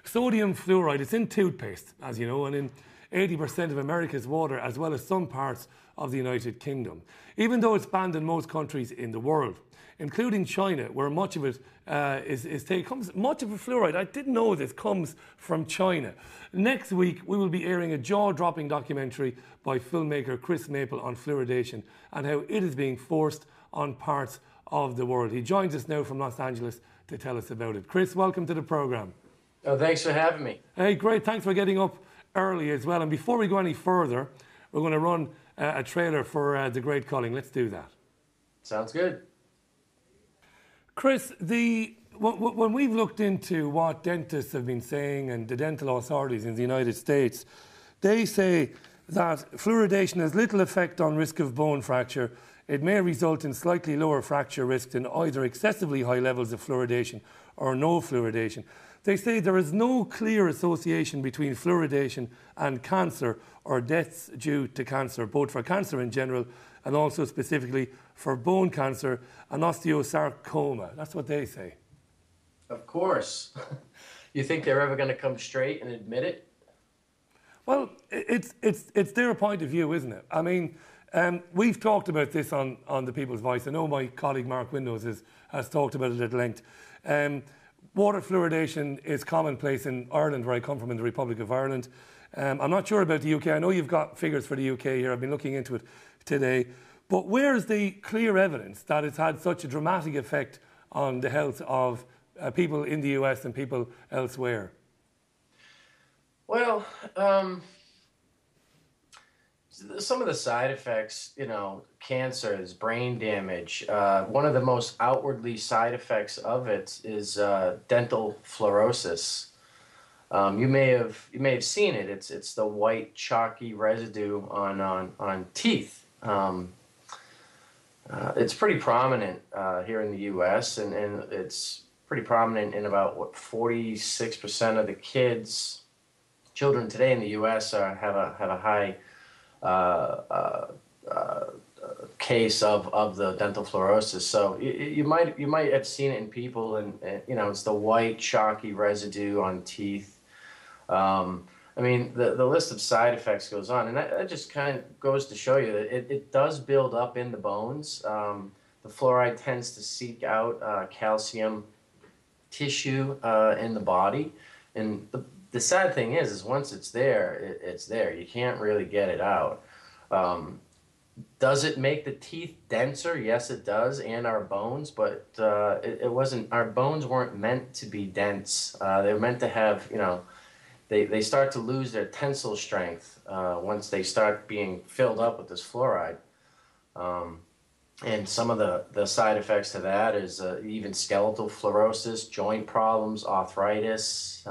Sodium fluoride, it's in toothpaste, as you know, and in 80% of America's water, as well as some parts of the United Kingdom. Even though it's banned in most countries in the world, including China, where much of it much of the fluoride, I didn't know this, comes from China. Next week, we will be airing a jaw-dropping documentary by filmmaker Chris Maple on fluoridation and how it is being forced on parts of the world. He joins us now from Los Angeles to tell us about it. Chris, welcome to the programme. Oh, thanks for having me. Hey, great. Thanks for getting up early as well. And before we go any further, we're going to run a trailer for The Great Culling. Let's do that. Sounds good. Chris, when we've looked into what dentists have been saying and the dental authorities in the United States, they say that fluoridation has little effect on risk of bone fracture. It may result in slightly lower fracture risk than either excessively high levels of fluoridation or no fluoridation. They say there is no clear association between fluoridation and cancer or deaths due to cancer, both for cancer in general and also specifically for bone cancer and osteosarcoma. That's what they say. Of course. You think they're ever going to come straight and admit it? Well, it's their point of view, isn't it? I mean, we've talked about this on The People's Voice. I know my colleague Mark Windows has talked about it at length. Water fluoridation is commonplace in Ireland, where I come from, in the Republic of Ireland. I'm not sure about the UK. I know you've got figures for the UK here. I've been looking into it today. But where's the clear evidence that it's had such a dramatic effect on the health of people in the US and people elsewhere? Well, some of the side effects, cancers, brain damage. One of the most outwardly side effects of it is dental fluorosis. You may have seen it. It's the white chalky residue on teeth. It's pretty prominent here in the U.S. and it's pretty prominent in about 46% of the children today in the U.S. have a high case of the dental fluorosis. So you might have seen it in people, and it's the white chalky residue on teeth. I mean, the list of side effects goes on, and that just kind of goes to show you that it does build up in the bones. The fluoride tends to seek out calcium tissue in the body, and the sad thing is once it's there, it's there. You can't really get it out. Does it make the teeth denser? Yes, it does, and our bones, but it wasn't. Our bones weren't meant to be dense. They were meant to have, they start to lose their tensile strength once they start being filled up with this fluoride. And some of the side effects to that is even skeletal fluorosis, joint problems, arthritis.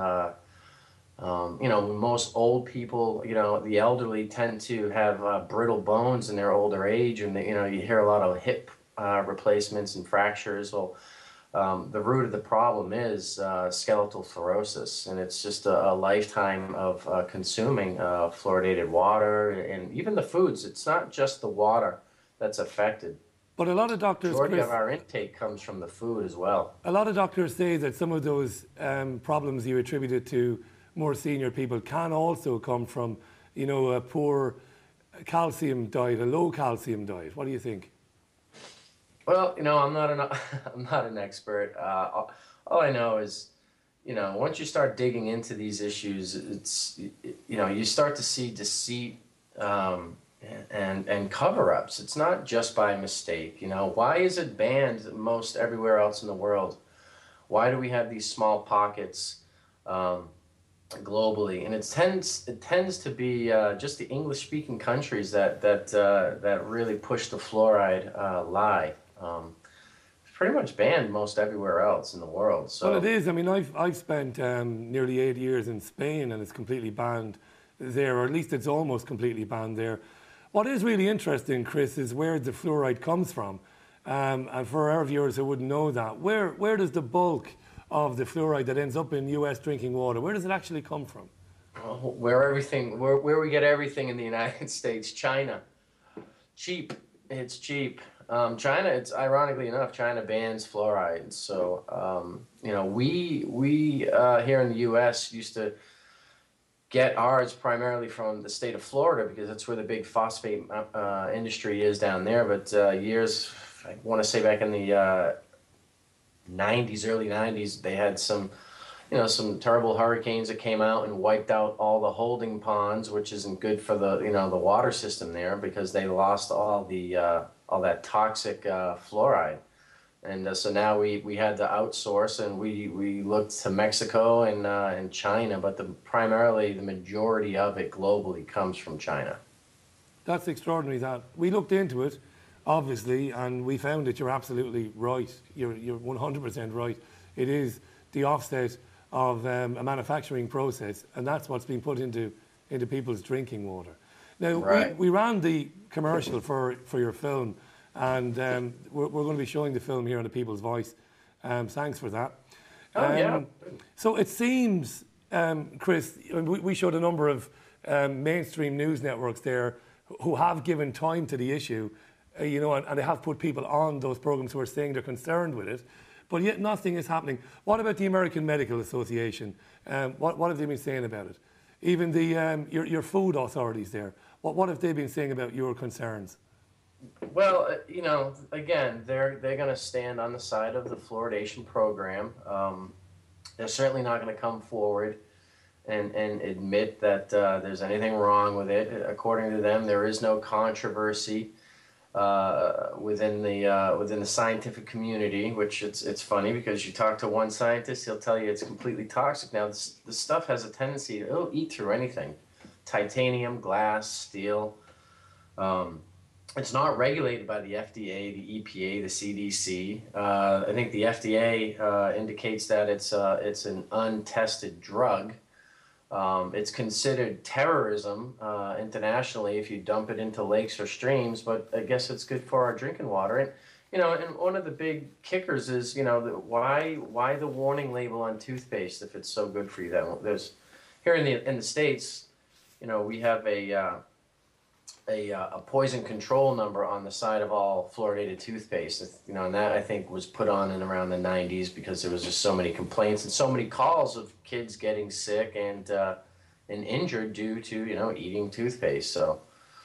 Most old people, the elderly tend to have brittle bones in their older age, and you hear a lot of hip replacements and fractures. Well, the root of the problem is skeletal fluorosis, and it's just a lifetime of consuming fluoridated water and even the foods. It's not just the water that's affected. But a lot of doctors, majority of our intake comes from the food as well. A lot of doctors say that some of those problems you attributed to more senior people can also come from, a poor calcium diet, a low calcium diet. What do you think? Well, I'm not an expert. All I know is, once you start digging into these issues, it's, you start to see deceit and cover-ups. It's not just by mistake. Why is it banned most everywhere else in the world? Why do we have these small pockets globally? And it tends to be just the English-speaking countries that really push the fluoride lie. It's pretty much banned most everywhere else in the world. So. Well, it is. I mean, I've spent nearly 8 years in Spain, and it's completely banned there, or at least it's almost completely banned there. What is really interesting, Chris, is where the fluoride comes from. And for our viewers who wouldn't know that, where does the bulk of the fluoride that ends up in US drinking water, where does it actually come from? Where we get everything in the United States, China. Cheap. It's cheap. China, it's ironically enough, China bans fluoride. So, we here in the U.S. used to get ours primarily from the state of Florida because that's where the big phosphate industry is down there. But I want to say back in the 90s, early 90s, they had some terrible hurricanes that came out and wiped out all the holding ponds, which isn't good for the water system there because they lost all that toxic fluoride. And so now we had to outsource, and we looked to Mexico and China, but primarily the majority of it globally comes from China. That's extraordinary. That we looked into it, obviously, and we found that you're absolutely right. You're 100% right. It is the offset of a manufacturing process, and that's what's being put into people's drinking water. Now, Right. we ran the commercial for your film, and we're going to be showing the film here on the People's Voice. Thanks for that. Oh, yeah. So it seems, Chris, we showed a number of mainstream news networks there who have given time to the issue, and they have put people on those programs who are saying they're concerned with it, but yet nothing is happening. What about the American Medical Association? What have they been saying about it? Even your food authorities there, what have they been saying about your concerns? Well, again, they're going to stand on the side of the fluoridation program. They're certainly not going to come forward and admit that there's anything wrong with it. According to them, there is no controversy within the scientific community. Which it's funny because you talk to one scientist, he'll tell you it's completely toxic. Now, this stuff has a tendency it'll eat through anything: titanium, glass, steel. It's not regulated by the FDA, the EPA, the CDC. I think the FDA indicates that it's an untested drug. It's considered terrorism internationally if you dump it into lakes or streams, but I guess it's good for our drinking water. And one of the big kickers is why the warning label on toothpaste if it's so good for you? That there's here in the States, we have a poison control number on the side of all fluoridated toothpaste. And that I think was put on in around the 90s because there was just so many complaints and so many calls of kids getting sick and injured due to eating toothpaste. So,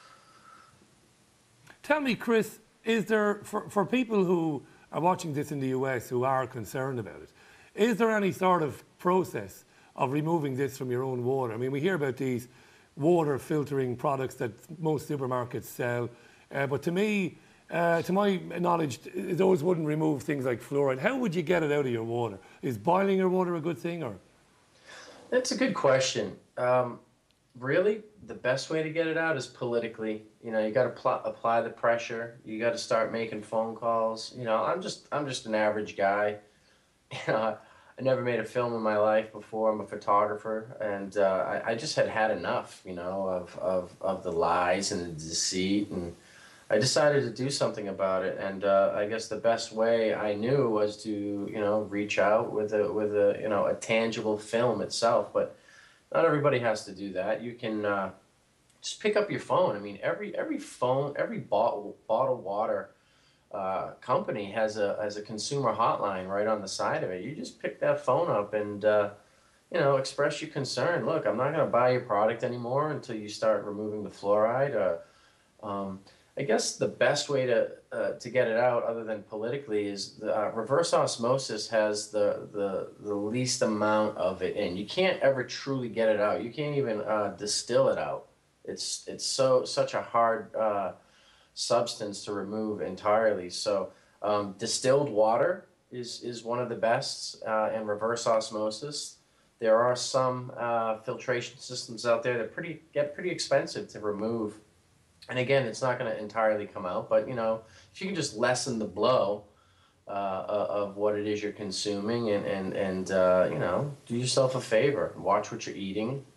tell me, Chris, is there for people who are watching this in the US who are concerned about it, is there any sort of process of removing this from your own water? I mean, we hear about these water filtering products that most supermarkets sell. But to me, to my knowledge, those wouldn't remove things like fluoride. How would you get it out of your water? Is boiling your water a good thing, or? That's a good question. Really, the best way to get it out is politically. You got to apply the pressure. You got to start making phone calls. I'm just an average guy. I never made a film in my life before. I'm a photographer, and I just had enough, of the lies and the deceit, and I decided to do something about it. And I guess the best way I knew was to, reach out with a tangible film itself. But not everybody has to do that. You can just pick up your phone. I mean, every phone, every bottled water company has a consumer hotline right on the side of it. You just pick that phone up and express your concern. Look, I'm not going to buy your product anymore until you start removing the fluoride. I guess the best way to get it out, other than politically, is reverse osmosis has the least amount of it in. You can't ever truly get it out. You can't even distill it out. It's such a hard substance to remove entirely. So distilled water is one of the best, and reverse osmosis. There are some filtration systems out there that get pretty expensive to remove. And again, it's not going to entirely come out, but if you can just lessen the blow of what it is you're consuming, and do yourself a favor, watch what you're eating.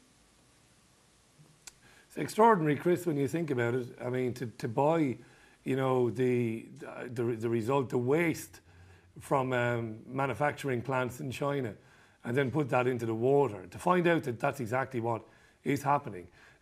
It's extraordinary, Chris, when you think about it. I mean, to buy, the result, the waste from manufacturing plants in China, and then put that into the water, to find out that that's exactly what is happening.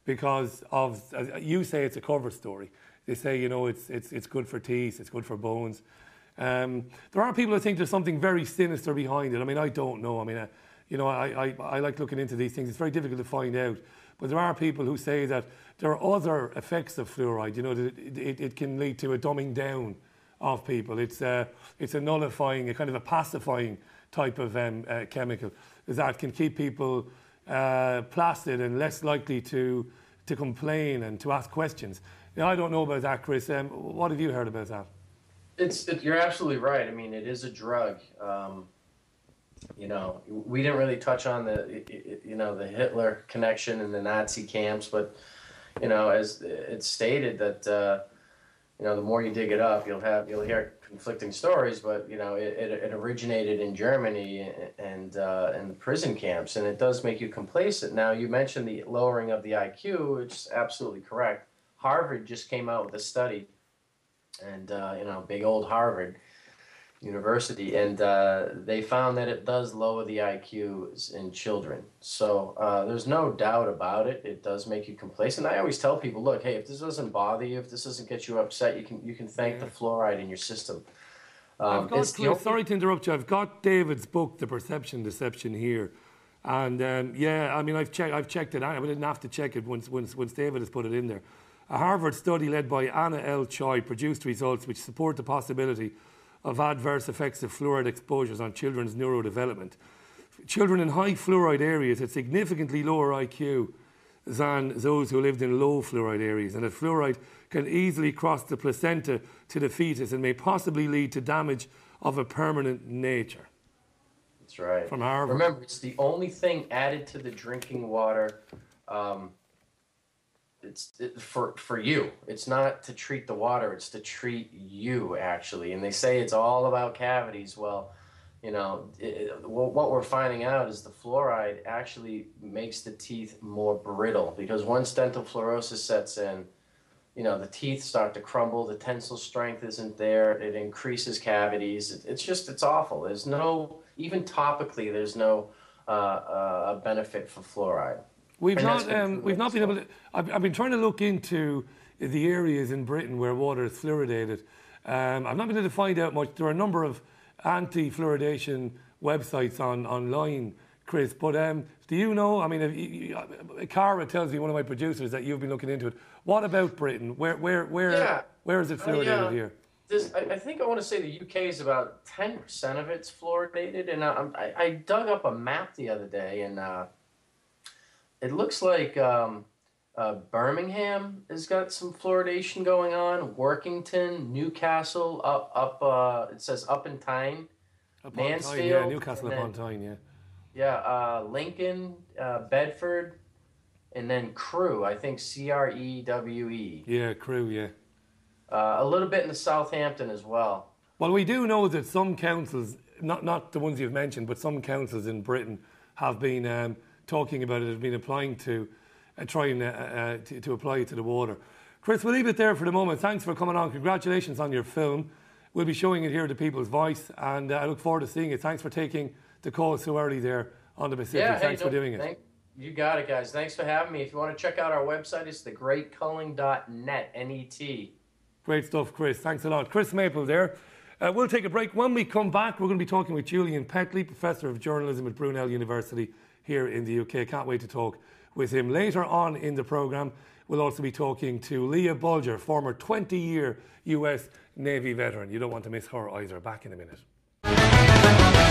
because of, you say it's a cover story. They say, you know, it's good for teeth, it's good for bones. There are people who think there's something very sinister behind it. I mean, I don't know. I mean, you know, I like looking into these things. It's very difficult to find out. But there are people who say that there are other effects of fluoride. You know, that it can lead to a dumbing down of people. It's a nullifying, a kind of a pacifying type of chemical that can keep people placid and less likely to complain and to ask questions. Now, I don't know about that, Chris. What have you heard about that? You're absolutely right. I mean, it is a drug. You know, we didn't really touch on the Hitler connection and the Nazi camps, but, you know, as it's stated that, you know, the more you dig it up, you'll hear conflicting stories, but, you know, it originated in Germany and the prison camps, and it does make you complacent. Now, you mentioned the lowering of the IQ, which is absolutely correct. Harvard just came out with a study, and, you know, big old Harvard University, and they found that it does lower the IQs in children. So there's no doubt about it. It does make you complacent. I always tell people, look, hey, if this doesn't bother you, if this doesn't get you upset, you can thank the fluoride in your system. Sorry to interrupt you. I've got David's book, The Perception Deception, here. And yeah, I mean, I've checked it out. I didn't have to check it once David has put it in there. A Harvard study led by Anna L. Choi produced results which support the possibility of adverse effects of fluoride exposures on children's neurodevelopment. Children in high fluoride areas had significantly lower IQ than those who lived in low fluoride areas, and that fluoride can easily cross the placenta to the fetus and may possibly lead to damage of a permanent nature. That's right. From Harvard. Remember, it's the only thing added to the drinking water. For you. It's not to treat the water, it's to treat you, actually. And they say it's all about cavities. Well, you know, what we're finding out is the fluoride actually makes the teeth more brittle, because once dental fluorosis sets in, you know, the teeth start to crumble, the tensile strength isn't there, it increases cavities. It's awful. There's no, even topically, there's no benefit for fluoride. We've not been able to. I've been trying to look into the areas in Britain where water is fluoridated. I've not been able to find out much. There are a number of anti-fluoridation websites online, Chris. But do you know? I mean, Cara tells me, one of my producers, that you've been looking into it. What about Britain? Where is it fluoridated here? I think I want to say the UK is about 10% of it's fluoridated, and I dug up a map the other day, and it looks like Birmingham has got some fluoridation going on. Workington, Newcastle, it says up in Tyne, Mansfield, Tyne, yeah, Newcastle upon Tyne, yeah. Yeah, Lincoln, Bedford, and then Crewe. I think Crewe. Yeah, Crewe, yeah. A little bit in the Southampton as well. Well, we do know that some councils, not the ones you've mentioned, but some councils in Britain have been talking about it, have been applying to trying to apply it to the water. Chris, we'll leave it there for the moment. Thanks for coming on. Congratulations on your film. We'll be showing it here to People's Voice, and I look forward to seeing it. Thanks for taking the call so early there on the Pacific. Yeah, Thanks for doing it. You got it, guys. Thanks for having me. If you want to check out our website, it's thegreatculling.net, N-E-T. Great stuff, Chris. Thanks a lot. Chris Maple there. We'll take a break. When we come back, we're going to be talking with Julian Petley, Professor of Journalism at Brunel University here in the UK. Can't wait to talk with him. Later on in the programme, we'll also be talking to Leah Bulger, former 20-year US Navy veteran. You don't want to miss her either. Back in a minute.